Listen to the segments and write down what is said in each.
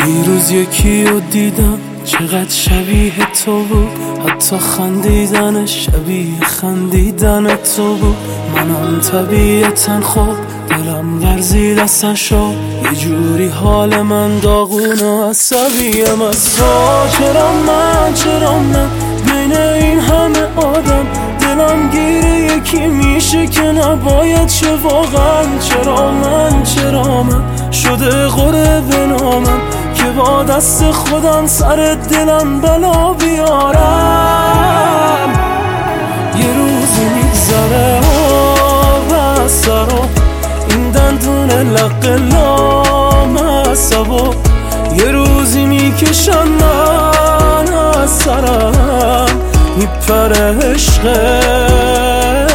دیروز یکی رو دیدم چقدر شبیه تو بود، حتی خندیدنش شبیه خندیدن تو بود. منم طبیعتا خوب دلم لرزید اصلا شد، یه جوری حال من داغون و عصبیم از تو. چرا من بین این همه آدم دلم گیره یکی میشه که نباید شه واقعا. چرا من شده قره به نامم که با دست خودم سر دلم بلا بیارم. یه روزی میگذره و سرا این دندون لق لامصبا، یه روزی میکشم من از سرم میپره عشقه.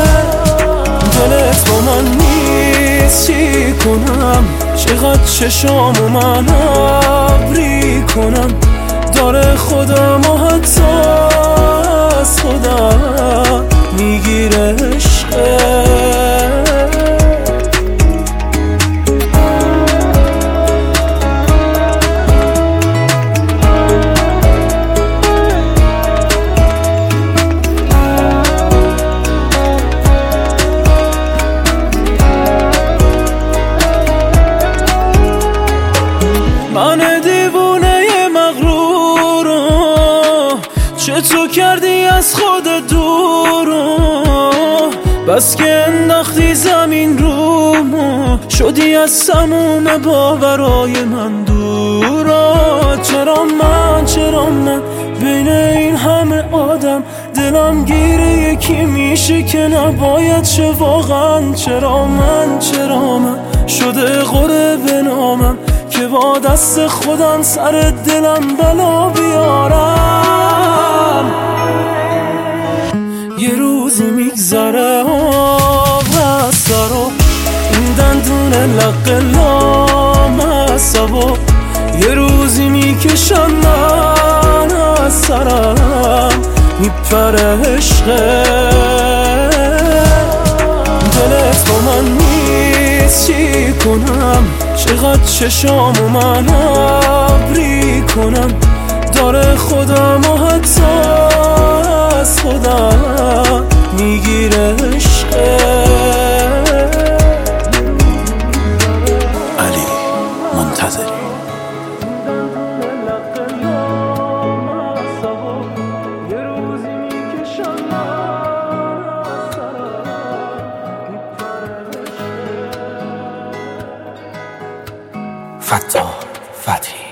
دلت با من نیست چی کنم، چقدر چشامو من ابری کنم، داره خودم و حتی از خودم میگیره عشقه. من دیوونه مغرورو چطور کردی از خود دورو، بس که انداختی زمین رومو شدی از سموم باورای من دورا. چرا من بین این همه آدم دلم گیره یکی میشه که نباید شه واقعا. چرا من شده قره به نامم که با دست خودم سر دلم بلا بیارم. یه روزی میگذره و سرا این دندون لق لامصبا، یه روزی میکشم من از سرم میپره عشقه. دلت با من نیست چی کنم، چقدر چشامو من ابری کنم، داره خودم و حتی از خودم میگیره عشقه. علی منتظری. فتاح فتحی.